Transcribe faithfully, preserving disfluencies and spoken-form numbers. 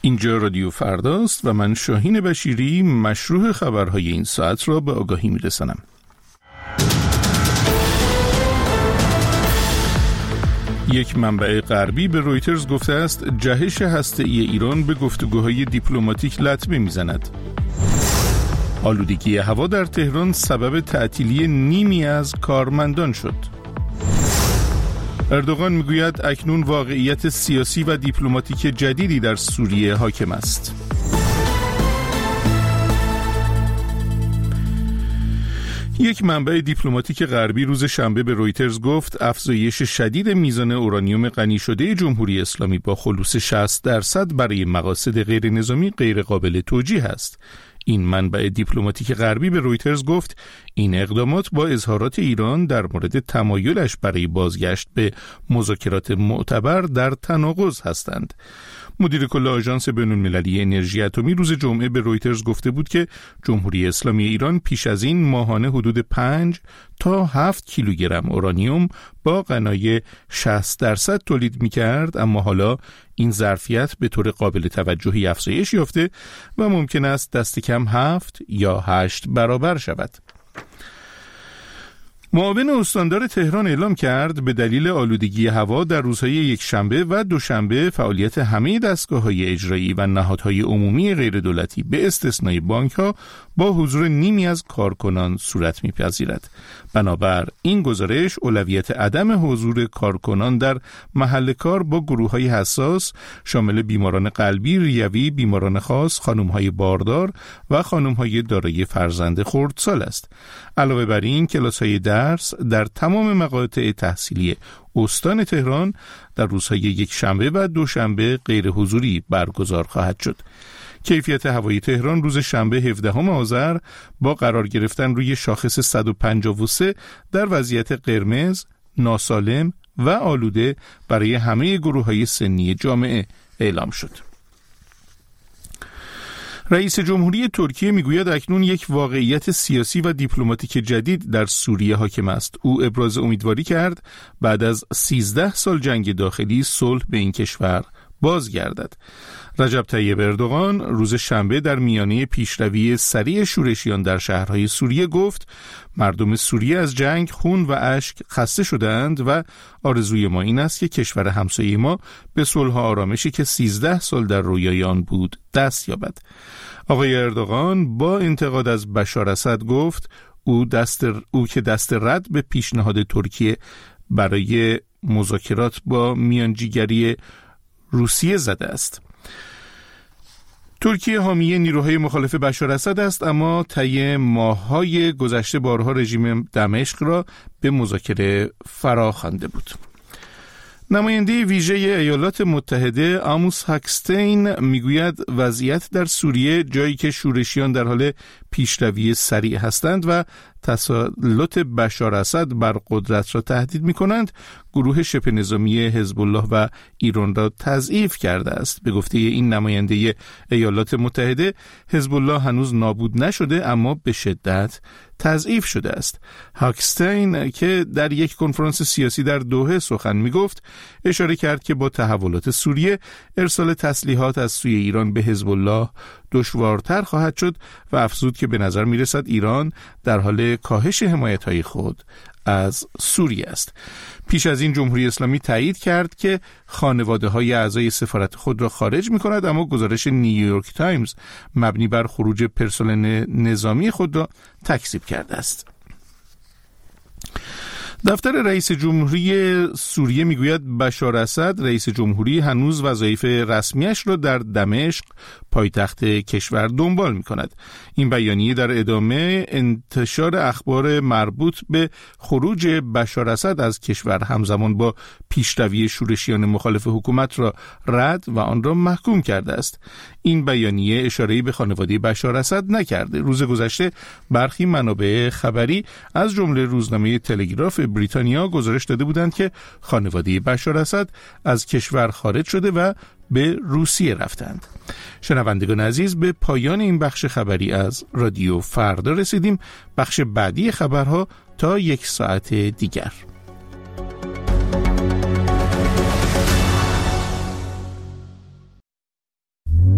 اینجا رادیو فرداست و من شاهین بشیری مشروع خبرهای این ساعت را به آگاهی میرسانم. یک منبع غربی به رویترز گفته است جهش هسته‌ای ایران به گفتگوهای دیپلماتیک لطمه میزند. آلودگی هوا در تهران سبب تعطیلی نیمی از کارمندان شد. اردوغان میگوید اکنون واقعیت سیاسی و دیپلماتیک جدیدی در سوریه حاکم است. یک منبع دیپلماتیک غربی روز شنبه به رویترز گفت افزایش شدید میزان اورانیوم غنی شده جمهوری اسلامی با خلوص شصت درصد برای مقاصد غیر نظامی غیر قابل توجیه است. این منبع دیپلماتیک غربی به رویترز گفت این اقدامات با اظهارات ایران در مورد تمایلش برای بازگشت به مذاکرات معتبر در تناقض هستند. مدیر کل آژانس بین‌المللی انرژی اتمی روز جمعه به رویترز گفته بود که جمهوری اسلامی ایران پیش از این ماهانه حدود پنج تا هفت کیلوگرم اورانیوم با غنای شصت درصد تولید می‌کرد، اما حالا این ظرفیت به طور قابل توجهی افزایش یافته و ممکن است دست کم هفت یا هشت برابر شود. معاون استاندار تهران اعلام کرد به دلیل آلودگی هوا در روزهای یکشنبه و دوشنبه فعالیت همه دستگاه‌های اجرایی و نهادهای عمومی غیر دولتی به استثنای بانک‌ها با حضور نیمی از کارکنان صورت می‌پذیرد. بنابر این گزارش اولویت عدم حضور کارکنان در محل کار با گروه‌های حساس شامل بیماران قلبی، ریوی، بیماران خاص، خانم‌های باردار و خانم‌های دارای فرزند خردسال است. علاوه بر این کلاس‌های درس در تمام مقاطع تحصیلی استان تهران در روزهای یکشنبه و دوشنبه غیر حضوری برگزار خواهد شد. کیفیت هوای تهران روز شنبه هفدهم آذر با قرار گرفتن روی شاخص صد و پنجاه و سه در وضعیت قرمز، ناسالم و آلوده برای همه گروه‌های سنی جامعه اعلام شد. رئیس جمهوری ترکیه میگوید اکنون یک واقعیت سیاسی و دیپلماتیک جدید در سوریه حاکم است. او ابراز امیدواری کرد بعد از سیزده سال جنگ داخلی صلح به این کشور بازگردد. رجب طیب اردوغان روز شنبه در میانه پیشروی سریع شورشیان در شهرهای سوریه گفت مردم سوریه از جنگ، خون و اشک خسته شدند و آرزوی ما این است که کشور همسایه ما به صلح و آرامشی که سیزده سال در رویای آن بود دست یابد. آقای اردوغان با انتقاد از بشار اسد گفت او دست او که دست رد به پیشنهاد ترکیه برای مذاکرات با میانجیگری روسیه زده است. ترکیه حامی نیروهای مخالف بشار اسد است، اما طی ماه‌های گذشته بارها رژیم دمشق را به مذاکره فرا خوانده بود. نماینده ویژه ایالات متحده آموس هاکستین میگوید وضعیت در سوریه، جایی که شورشیان در حال پیشروی سریع هستند و تسلط بشار اسد بر قدرت را تهدید می‌کنند، گروه شبه نظامی حزب الله و ایران را تضعیف کرده است. به گفته این نماینده ایالات متحده، حزب الله هنوز نابود نشده اما به شدت تضعیف شده است. هاکستین که در یک کنفرانس سیاسی در دوحه سخن می‌گفت، اشاره کرد که با تحولات سوریه ارسال تسلیحات از سوی ایران به حزب الله دشوارتر خواهد شد و افزود که به نظر می‌رسد ایران در حال کاهش حمایت‌های خود از سوریه است. پیش از این جمهوری اسلامی تایید کرد که خانواده‌های اعضای سفارت خود را خارج می‌کند، اما گزارش نیویورک تایمز مبنی بر خروج پرسنل نظامی خود را تکذیب کرده است. دفتر رئیس جمهوری سوریه میگوید بشار اسد رئیس جمهوری هنوز وظایف رسمیش را در دمشق پایتخت کشور دنبال می‌کند. این بیانیه در ادامه انتشار اخبار مربوط به خروج بشار اسد از کشور همزمان با پیشروی شورشیان مخالف حکومت را رد و آن را محکوم کرده است. این بیانیه اشاره‌ای به خانواده بشار اسد نکرده. روز گذشته برخی منابع خبری از جمله روزنامه تلگراف بریتانیا گزارش داده بودند که خانواده بشار اسد از کشور خارج شده و به روسیه رفتند. شنوندگان عزیز، به پایان این بخش خبری از رادیو فردا رسیدیم. بخش بعدی خبرها تا یک ساعت دیگر.